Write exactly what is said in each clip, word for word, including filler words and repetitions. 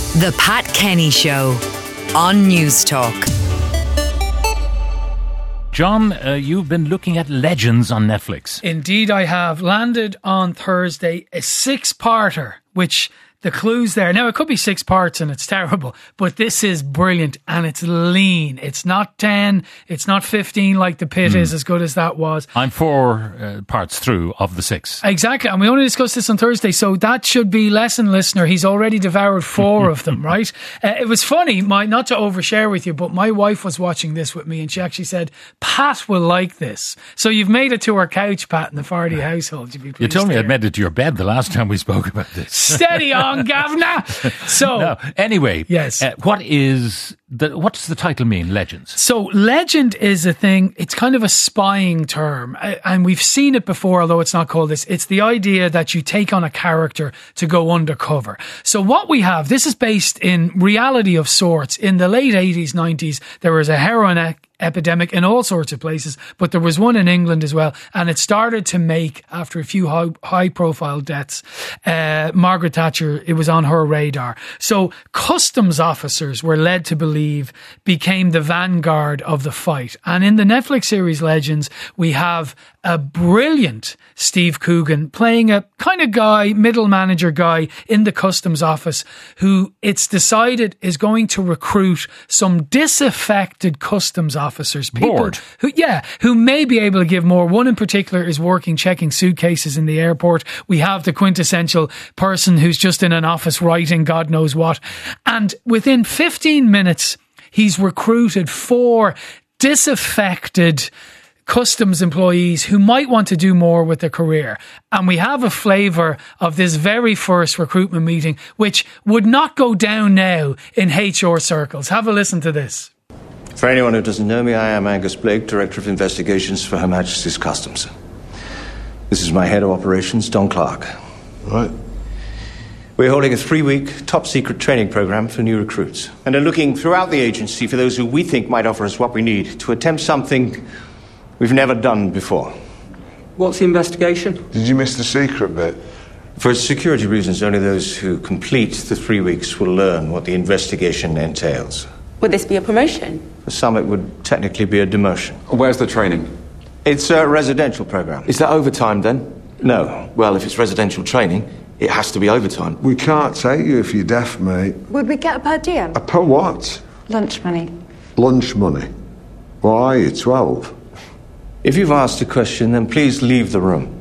The Pat Kenny Show on News Talk. John, uh, you've been looking at Legends on Netflix. Indeed I have. Landed on Thursday, a six-parter, which the clues there. Now, it could be six parts and it's terrible, but this is brilliant and it's lean. It's not ten, it's not fifteen like The Pit mm. is, as good as that was. I'm four uh, parts through of the six. Exactly, and we only discussed this on Thursday, so that should be lesson listener. He's already devoured four of them, right? Uh, it was funny, my, not to overshare with you, but my wife was watching this with me and she actually said, Pat will like this. So you've made it to our couch, Pat, in the Fardy household. You'd be you told me there. I'd made it to your bed the last time we spoke about this. Steady on, Gavna. So no, anyway, yes. Uh, what is the what does the title mean? Legends. So legend is a thing. It's kind of a spying term, and we've seen it before, although it's not called this. It's the idea that you take on a character to go undercover. So what we have, this is based in reality of sorts. In the late eighties, nineties, there was a heroin ec- epidemic in all sorts of places, but there was one in England as well, and it started to make, after a few high, high profile deaths, uh, Margaret Thatcher, it was on her radar. So customs officers were led to believe became the vanguard of the fight. And in the Netflix series Legends, we have a brilliant Steve Coogan playing a kind of guy, middle manager guy in the customs office, who it's decided is going to recruit some disaffected customs officers. People Bored. who, yeah, who may be able to give more. One in particular is working, checking suitcases in the airport. We have the quintessential person who's just in an office writing God knows what. And within fifteen minutes, he's recruited four disaffected customs employees who might want to do more with their career. And we have a flavour of this very first recruitment meeting, which would not go down now in H R circles. Have a listen to this. For anyone who doesn't know me, I am Angus Blake, Director of Investigations for Her Majesty's Customs. This is my head of operations, Don Clark. Right. We're holding a three-week top-secret training program for new recruits and are looking throughout the agency for those who we think might offer us what we need to attempt something we've never done before. What's the investigation? Did you miss the secret bit? For security reasons, only those who complete the three weeks will learn what the investigation entails. Would this be a promotion? For some, it would technically be a demotion. Where's the training? It's a residential program. Is that overtime then? No. Well, if it's residential training, it has to be overtime. We can't take you if you're deaf, mate. Would we get a per diem? A per what? Lunch money. Lunch money? What are you, twelve? If you've asked a question, then please leave the room.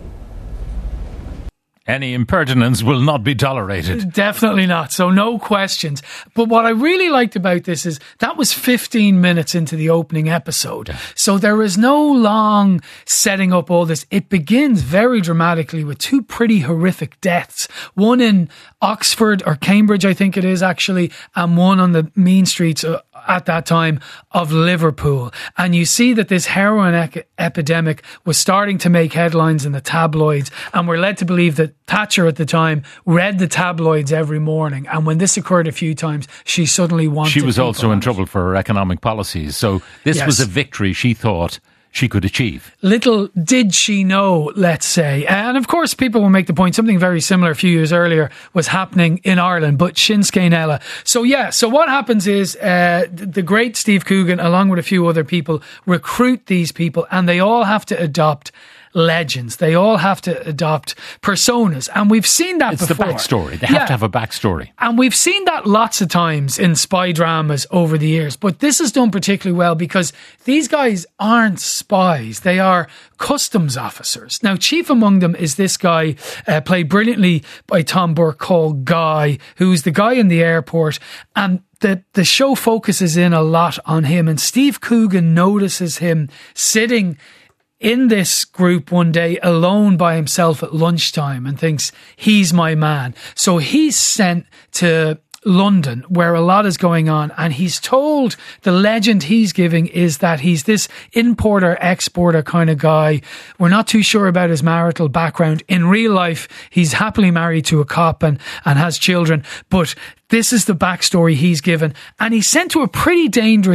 Any impertinence will not be tolerated. Definitely not. So no questions. But what I really liked about this is that was fifteen minutes into the opening episode. Yeah. So there is no long setting up all this. It begins very dramatically with two pretty horrific deaths. One in Oxford or Cambridge, I think it is actually, and one on the mean streets uh, at that time of Liverpool. And you see that this heroin ec- epidemic was starting to make headlines in the tabloids, and we're led to believe that Thatcher at the time read the tabloids every morning, and when this occurred a few times, she suddenly wanted She was also in it. trouble for her economic policies, so this Yes. was a victory she thought she could achieve. Little did she know, let's say. And of course, people will make the point something very similar a few years earlier was happening in Ireland, but Shinsuke Nella. So yeah, so what happens is uh, the great Steve Coogan, along with a few other people, recruit these people, and they all have to adopt legends. They all have to adopt personas, and we've seen that it's before. It's the backstory. They have yeah. to have a backstory. And we've seen that lots of times in spy dramas over the years, but this is done particularly well because these guys aren't spies. They are customs officers. Now, chief among them is this guy, uh, played brilliantly by Tom Burke, called Guy, who's the guy in the airport, and the, the show focuses in a lot on him, and Steve Coogan notices him sitting in this group one day alone by himself at lunchtime and thinks he's my man. So he's sent to London where a lot is going on, and he's told, the legend he's giving is that he's this importer exporter kind of guy. We're not too sure about his marital background. In real life, he's happily married to a cop and, and has children, but this is the backstory he's given, and he's sent to a pretty dangerous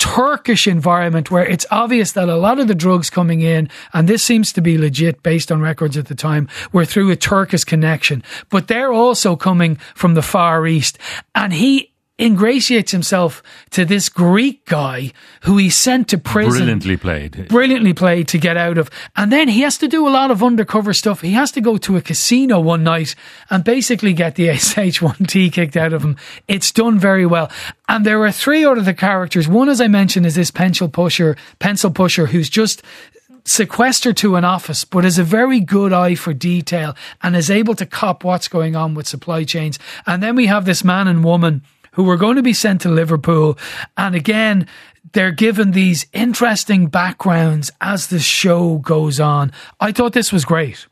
Turkish environment where it's obvious that a lot of the drugs coming in, and this seems to be legit based on records at the time, were through a Turkish connection, but they're also coming from the Far East. And he ingratiates himself to this Greek guy who he sent to prison. Brilliantly played. Brilliantly played to get out of. And then he has to do a lot of undercover stuff. He has to go to a casino one night and basically get the S H one T kicked out of him. It's done very well. And there are three out of the characters. One, as I mentioned, is this pencil pusher, pencil pusher who's just sequestered to an office, but has a very good eye for detail and is able to cop what's going on with supply chains. And then we have this man and woman who were going to be sent to Liverpool. And again, they're given these interesting backgrounds as the show goes on. I thought this was great.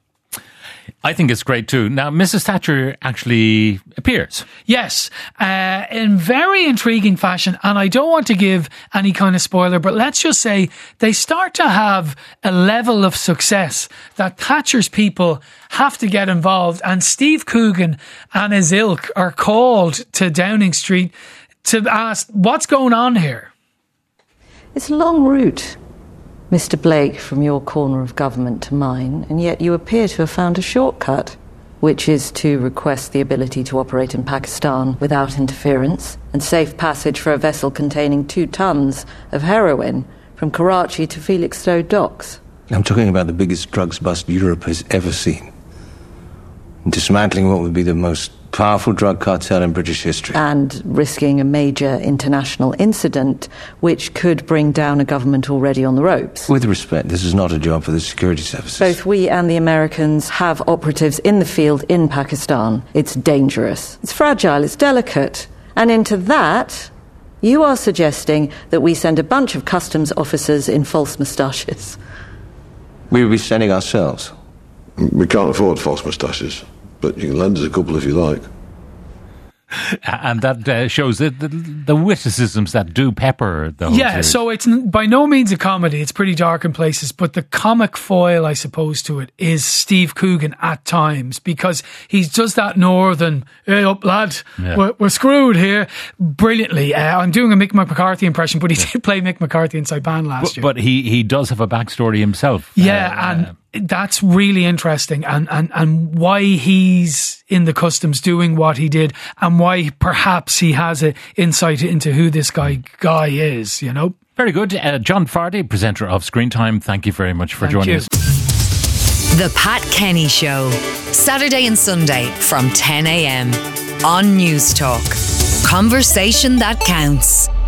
I think it's great too. Now, Missus Thatcher actually appears. Yes, uh, in very intriguing fashion. And I don't want to give any kind of spoiler, but let's just say they start to have a level of success that Thatcher's people have to get involved. And Steve Coogan and his ilk are called to Downing Street to ask, what's going on here? It's a long route, Mister Blake, from your corner of government to mine, and yet you appear to have found a shortcut, which is to request the ability to operate in Pakistan without interference and safe passage for a vessel containing two tons of heroin from Karachi to Felixstowe docks. I'm talking about the biggest drugs bust Europe has ever seen. Dismantling what would be the most powerful drug cartel in British history. And risking a major international incident which could bring down a government already on the ropes. With respect, this is not a job for the security services. Both we and the Americans have operatives in the field in Pakistan. It's dangerous. It's fragile. It's delicate. And into that, you are suggesting that we send a bunch of customs officers in false moustaches. We would be sending ourselves. We can't afford false moustaches, but you can lend us a couple if you like. And that uh, shows the, the, the witticisms that do pepper the whole Yeah, series. so it's n- by no means a comedy. It's pretty dark in places, but the comic foil, I suppose, to it is Steve Coogan at times, because he does that northern, hey up lad, Yeah. we're, we're screwed here, brilliantly. Uh, I'm doing a Mick McCarthy impression, but he did play Mick McCarthy in Saipan last but, year. but he, he does have a backstory himself. Yeah, Uh, and that's really interesting, and, and, and why he's in the customs doing what he did, and why perhaps he has an insight into who this guy guy is, you know? Very good. Uh, John Fardy, presenter of Screen Time, thank you very much for Thank joining you. us. The Pat Kenny Show, Saturday and Sunday from ten a.m. on News Talk. Conversation that counts.